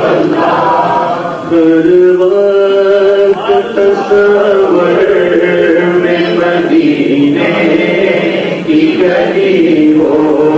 ہر وقت تصور میں مدینے کی گلی ہو،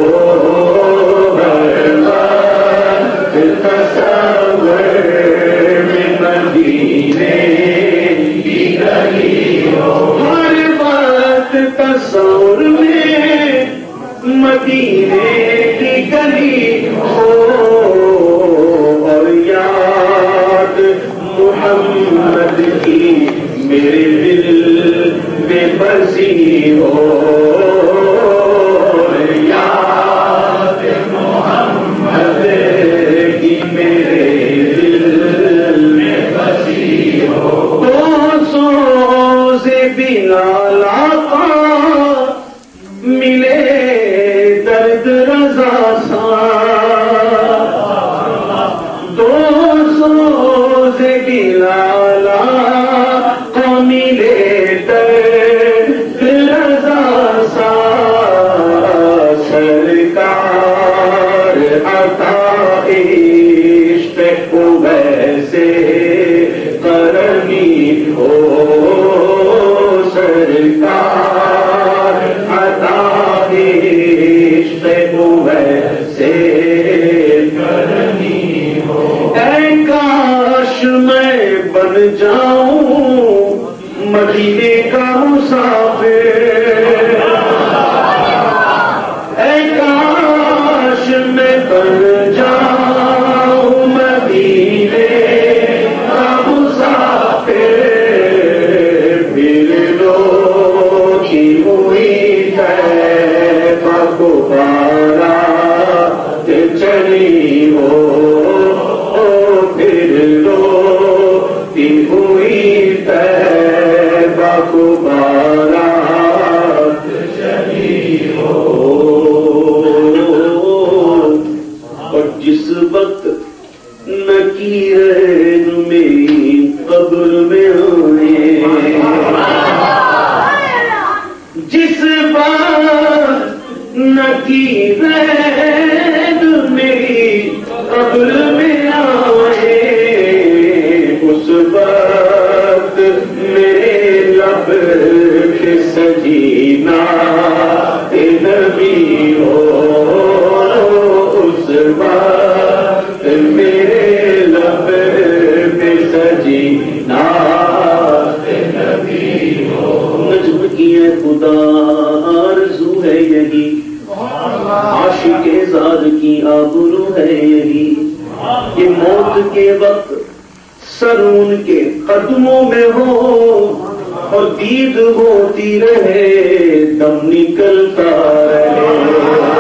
ہر وقت تصور میں مدینے کی گلی ہو، ہر وقت تصور میں مدینے کی گلی ہو، اور یاد محمد کی میرے دل میں بسی ہو، یاد محمد کی میرے دل میں بسی ہو، تو سوز بلال آقا ملے درد رضا سا، دو سوز بلال آقا ملے درد رضا سا، سرکار عطا عشق ویسے کرمی ہو، سرکار عطا عشق ویسے کرمی ہو، اے کاش میں بن جاؤں مدینے کا مسافر، اے کاش میں بن جاؤں مدینے کا مسافر، پھر لو کی ہوئی ہے بارات چلی ہو، پھر لو کی ہوئی ہے بارات چلی ہو، اور جس وقت نکیرین میری قبر میں آئے، جس وقت نکیرین میری قبر میں آئے، اس وقت میرے لب پہ سجینا نبی ہو، اس وقت میرے لب پہ سجینا نبی ہو، نجم کی ہے خدا آرزو ہے یہی، عاشق زاد کی آبرو ہے یہی، کہ موت کے وقت سر ان کے قدموں میں ہو، اور دید ہوتی رہے دم نکلتا رہے،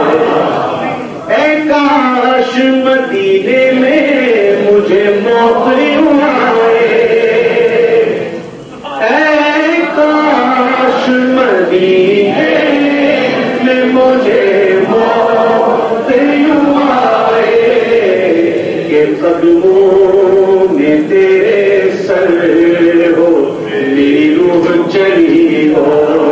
اے کاش مدینے میں مجھے موت یوں آئے، اے کاش مدینے میں مجھے موت یوں آئے، کہ قدموں میں تیرے سر ہو میری روح چلی ہو،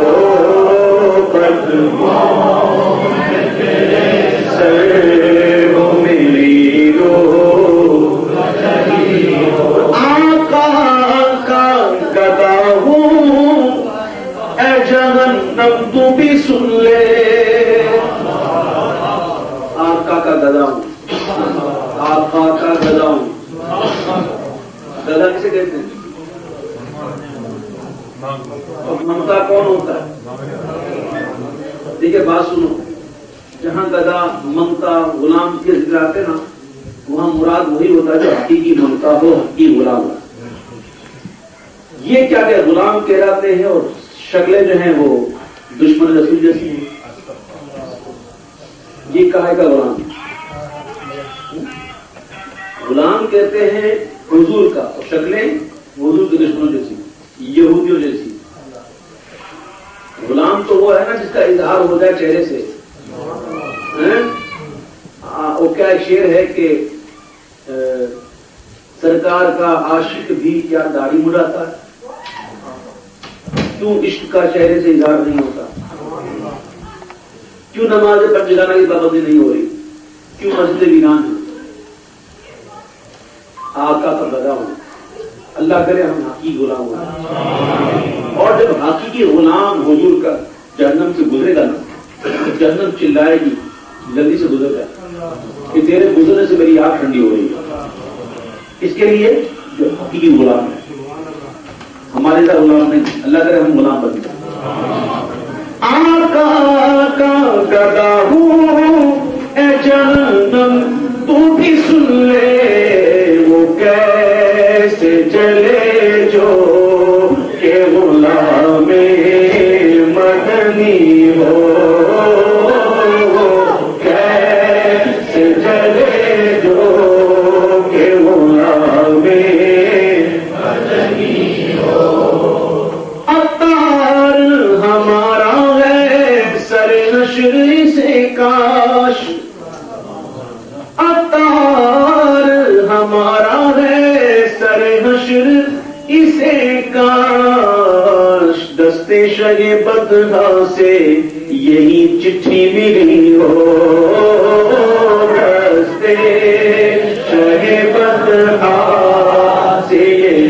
قدموں میں تیرے سر ہو میری روح چلی ہو، آقا کا گدا ہوں اے جہنم تو بھی سن لے، آقا کا گدا ہوں، آقا کا گدا ہوں، گدا کسے کہتے ہیں؟ ممتا کون ہوتا ہے؟ دیکھیے بات سنو، جہاں گدا ممتا غلام کے ذکر آتے نا، وہاں مراد وہی ہوتا ہے جو حقیقی ممتا ہو، حقیقی غلام ہو۔ یہ کیا کہ غلام کہلاتے ہیں اور شکلیں جو ہیں وہ دشمن رسول جیسی ہیں، یہ کہے کا غلام؟ غلام کہتے ہیں حضور کا، اور شکلیں حضور کے دشمنوں جیسی، یہودیوں جیسی۔ غلام تو وہ ہے نا جس کا اظہار ہو جائے چہرے سے، وہ کیا شعر ہے کہ سرکار کا عاشق بھی کیا داڑھی مڑاتا ہے، کیوں عشق کا چہرے سے اظہار نہیں ہوتا، کیوں نماز پنجگانہ کی پابندی نہیں ہو رہی، کیوں مسجد ویران ہے؟ آقا کا گدا ہوں. اللہ کرے ہم حقیقی غلام ہوں. اور جب حقیقی غلام حضور کا جہنم سے گزرے گا نا، تو جہنم چلائے گی جلدی سے گزر جائے کہ تیرے گزرنے سے میری آنکھ ٹھنڈی ہو رہی ہے. اس کے لیے جو حقیقی غلام ہے، ہمارے ساتھ غلام نہیں. اللہ کرے ہم غلام بن جائیں. آقا کا گدا ہوں اے جہنم تو بھی سن لے، وہ کیسے چلے جو کہ غلام مدنی ہو. کیسے چلے جو کہ غلام مدنی ہو. عطار ہمارا ہے سر نشر سے کاش، عطار ہمارا ہے سر نشر اسے کاش. دستے شہ بدھا سے یہی چٹھی ملی ہو. دستے شہ بدھا سے